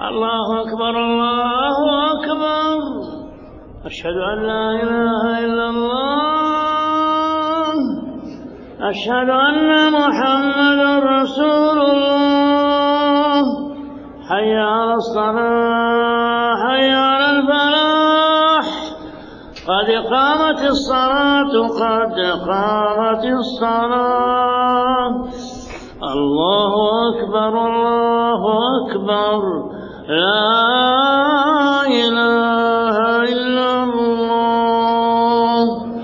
الله أكبر الله أكبر. أشهد أن لا إله إلا الله. أشهد أن محمدا رسول الله. حي على الصلاة حي على الفلاح. قد قامت الصلاة قد قامت الصلاة. الله أكبر الله أكبر. لا إله إلا الله.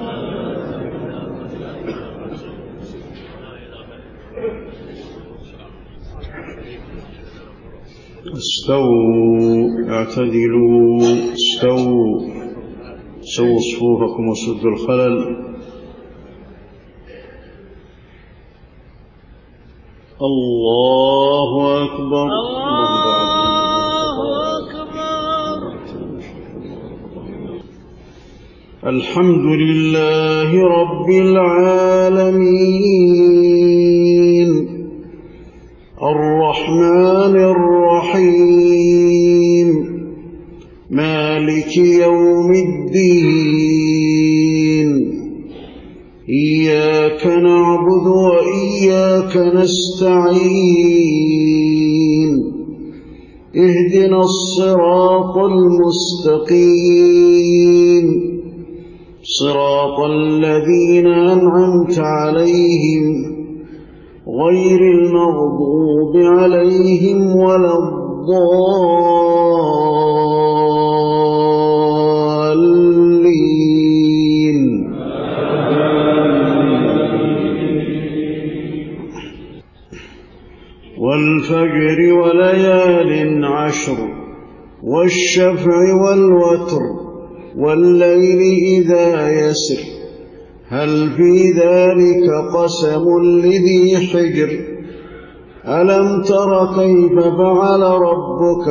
استووا اعتدلوا استووا سووا صفوفكم وسدوا الخلل. الله أكبر الله أكبر. الحمد لله رب العالمين الرحمن الرحيم مالك يوم الدين. إياك نعبد وإياك نستعين. اهدنا الصراط المستقيم صراط الذين أنعمت عليهم غير المغضوب عليهم ولا الضالين. والفجر وليال عشر والشفع والوتر والليل إذا يسر هل في ذلك قسم لذي حجر. ألم تر كيف فعل ربك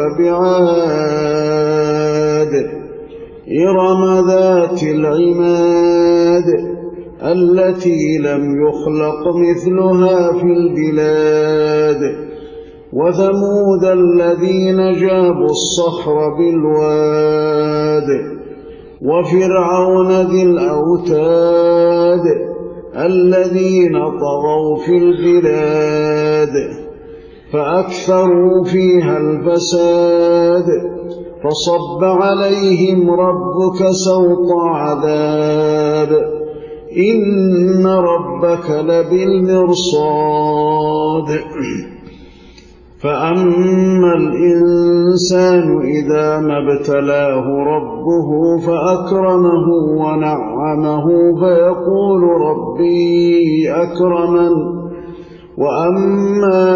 بعاد إرم ذات العماد التي لم يخلق مثلها في البلاد. وثمود الذين جابوا الصخر بالواد. وفرعون ذي الأوتاد الذين طغوا في البلاد فأكثروا فيها الفساد. فصب عليهم ربك سوط عذاب إن ربك لبالمرصاد. فأما الإنسان إذا ما ابتلاه ربه فأكرمه ونعمه فيقول ربي أكرمن. وأما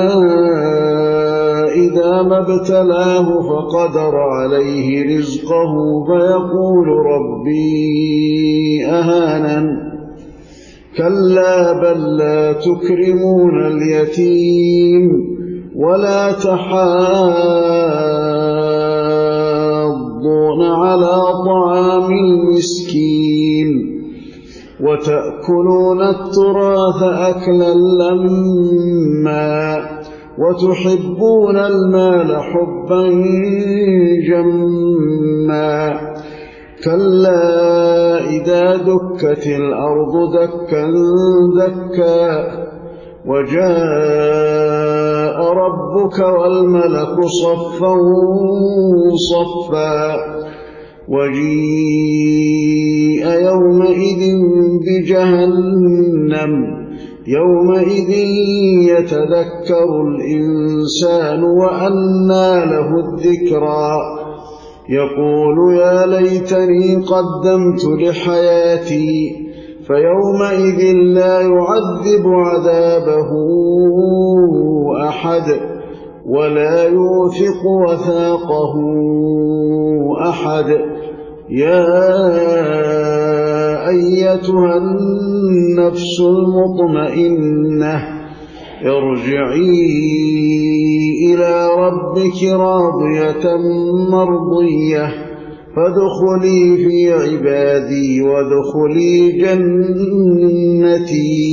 إذا ما ابتلاه فقدر عليه رزقه فيقول ربي أهانن. كلا بل لا تكرمون اليتيم ولا تحاضون على طعام المسكين وتأكلون التراث أكلا لما وتحبون المال حبا جما. كلا إذا دكت الأرض دكا دكا وجاء ربك والملك صفا صفا وجيء يومئذ بجهنم يومئذ يتذكر الإنسان وأنى له الذكرى. يقول يا ليتني قدمت لحياتي فيومئذ لا يعذب عذابه أحد ولا يوثق وثاقه أحد. يا أيتها النفس المطمئنة ارجعي إلى ربك راضية مرضية فادخلي في عبادي وادخلي جنتي.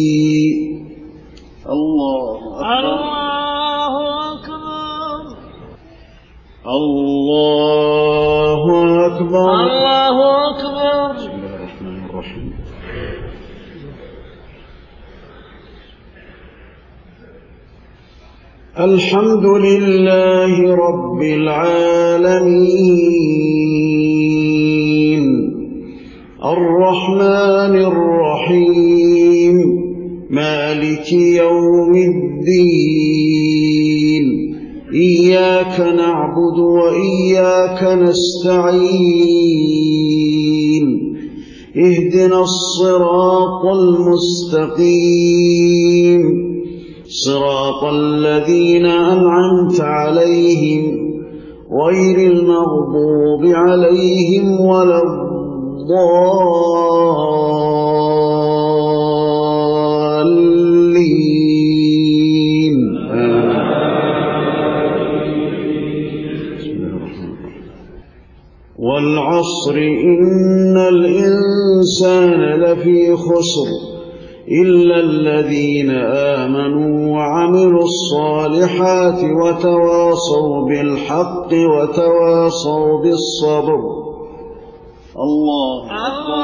الله أكبر. الله أكبر. الله أكبر. بسم الله الرحمن الرحيم. الحمد لله رب العالمين الرحمن الرحيم مالك يوم الدين إياك نعبد وإياك نستعين اهدنا الصراط المستقيم صراط الذين أنعمت عليهم غير المغضوب عليهم ولا الضالين. والعصر إن الإنسان لفي خسر إلا الذين آمنوا وعملوا الصالحات وتواصوا بالحق وتواصوا بالصبر. الله